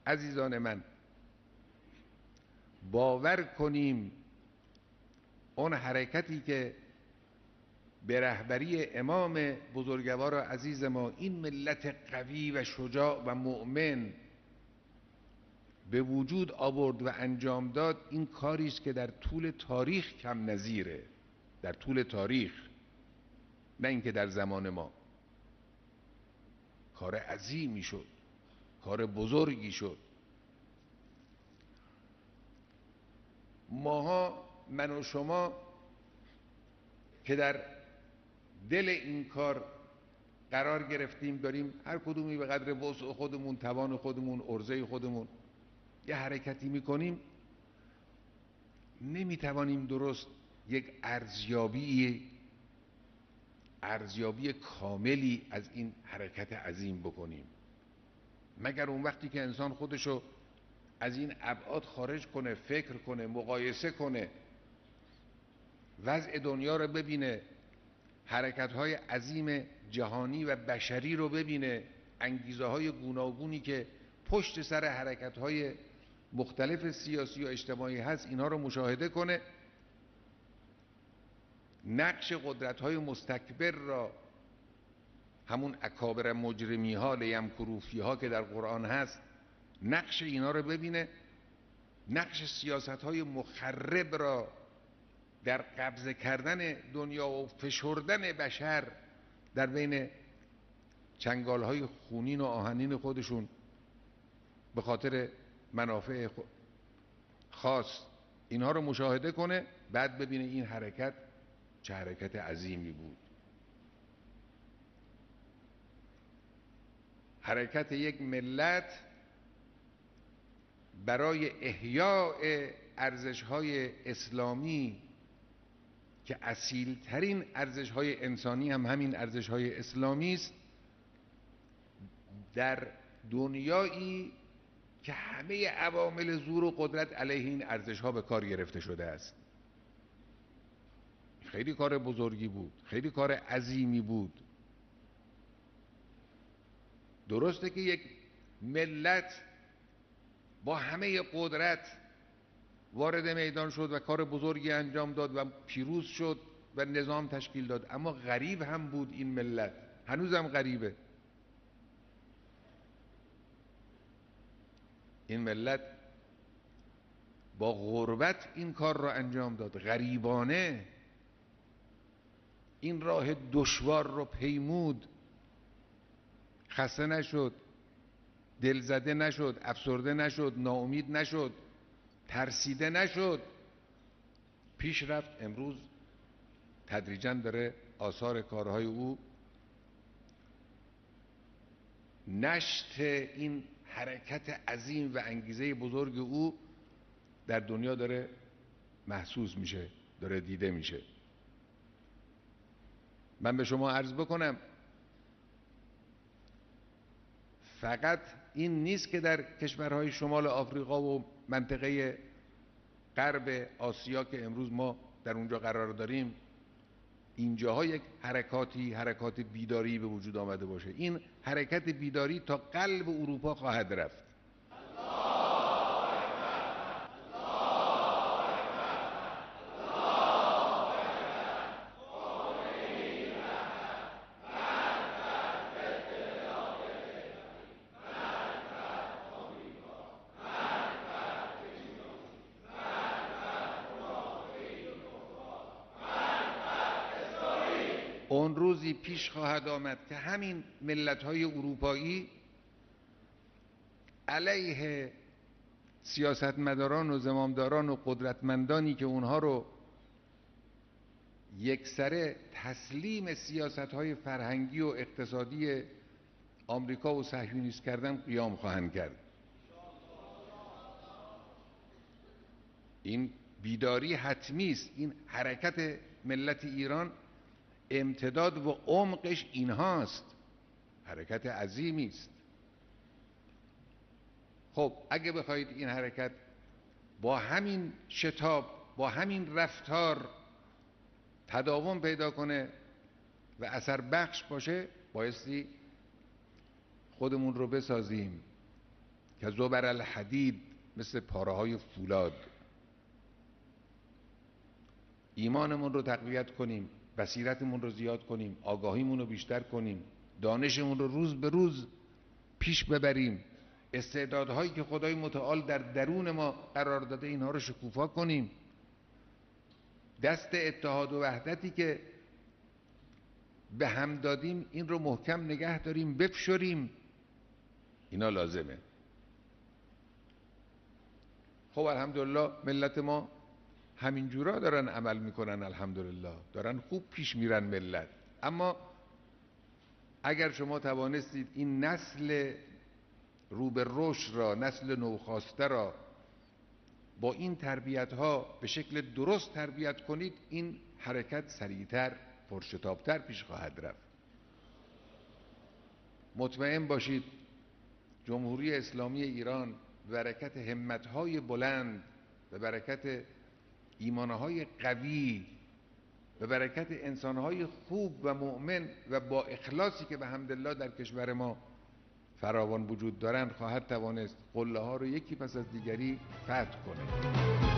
عزیزان من، باور کنیم اون حرکتی که به رهبری امام بزرگوار و عزیز ما این ملت قوی و شجاع و مؤمن به وجود آورد و انجام داد، این کاری است که در طول تاریخ کم نظیره، در طول تاریخ، نه اینکه در زمان ما. کار عظیمی شد، کار بزرگی شد. ماها، من و شما که در دل این کار قرار گرفتیم، داریم هر کدومی به قدر وسع خودمون، توان خودمون، عرضه خودمون یه حرکتی میکنیم، نمیتوانیم درست یک ارزیابی کاملی از این حرکت عظیم بکنیم، مگر اون وقتی که انسان خودشو از این ابعاد خارج کنه، فکر کنه، مقایسه کنه، وضع دنیا رو ببینه، حرکت‌های عظیم جهانی و بشری رو ببینه، انگیزه‌های گوناگونی که پشت سر حرکت‌های مختلف سیاسی و اجتماعی هست، اینها رو مشاهده کنه، نقش قدرت‌های مستکبر را، همون اکابر مجرمی‌ها، لیمکروفی‌ها که در قرآن هست، نقش اینا رو ببینه، نقش سیاست‌های مخرب را در قبضه کردن دنیا و فشردن بشر در بین چنگال‌های خونین و آهنین خودشون به خاطر منافع خاص، اینها رو مشاهده کنه، بعد ببینه این حرکت چه حرکت عظیمی بود. حرکت یک ملت برای احیاء ارزش‌های اسلامی که اصیل‌ترین ارزش‌های انسانی هم همین ارزش‌های اسلامی است، در دنیایی که همه عوامل زور و قدرت علیه این ارزش‌ها به کار گرفته شده است. خیلی کار بزرگی بود، خیلی کار عظیمی بود. درسته که یک ملت با همه قدرت وارد میدان شد و کار بزرگی انجام داد و پیروز شد و نظام تشکیل داد، اما غریب هم بود این ملت، هنوزم غریبه. این ملت با غربت این کار را انجام داد، غریبانه این راه دشوار رو پیمود، خسته نشد، دلزده نشد، افسرده نشد، ناامید نشد، ترسیده نشد، پیش رفت. امروز تدریجاً داره آثار کارهای او، نشت این حرکت عظیم و انگیزه بزرگ او در دنیا داره محسوس میشه، داره دیده میشه. من به شما عرض بکنم فقط این نیست که در کشورهای شمال آفریقا و منطقه غرب آسیا که امروز ما در اونجا قرار داریم، اینجاها یک حرکات بیداری به وجود آمده باشه. این حرکت بیداری تا قلب اروپا خواهد رفت. اون روزی پیش خواهد آمد که همین ملت‌های اروپایی علیه سیاستمداران و زمامداران و قدرتمندانی که اونها رو یکسره تسلیم سیاست‌های فرهنگی و اقتصادی آمریکا و صهیونیست کردن قیام خواهند کرد. این بیداری حتمی است. این حرکت ملت ایران امتداد و عمقش اینهاست، حرکت عظیمی است. خب اگه بخواید این حرکت با همین شتاب، با همین رفتار تداوم پیدا کنه و اثر بخش باشه، بایستی خودمون رو بسازیم، که زبر الحدید، مثل پاره های فولاد. ایمانمون رو تقویت کنیم، بصیرتمون رو زیاد کنیم، آگاهیمون رو بیشتر کنیم، دانشمون رو روز به روز پیش ببریم، استعدادهایی که خدای متعال در درون ما قرار داده اینها رو شکوفا کنیم، دست اتحاد و وحدتی که به هم دادیم این رو محکم نگه داریم، بفشریم. اینا لازمه. خب الحمدلله ملت ما همینجورا دارن عمل میکنن، الحمدلله دارن خوب پیش میرن ملت. اما اگر شما توانستید این نسل رو به رشد را، نسل نوخاسته را با این تربیت ها به شکل درست تربیت کنید، این حرکت سریعتر، پرشتابتر پیش خواهد رفت. مطمئن باشید جمهوری اسلامی ایران به برکت همت‌های بلند، به برکت ایمانهای قوی، به برکت انسانهای خوب و مؤمن و با اخلاصی که به حمدالله در کشور ما فراوان وجود دارند، خواهد توانست قله ها رو یکی پس از دیگری فتح کنه.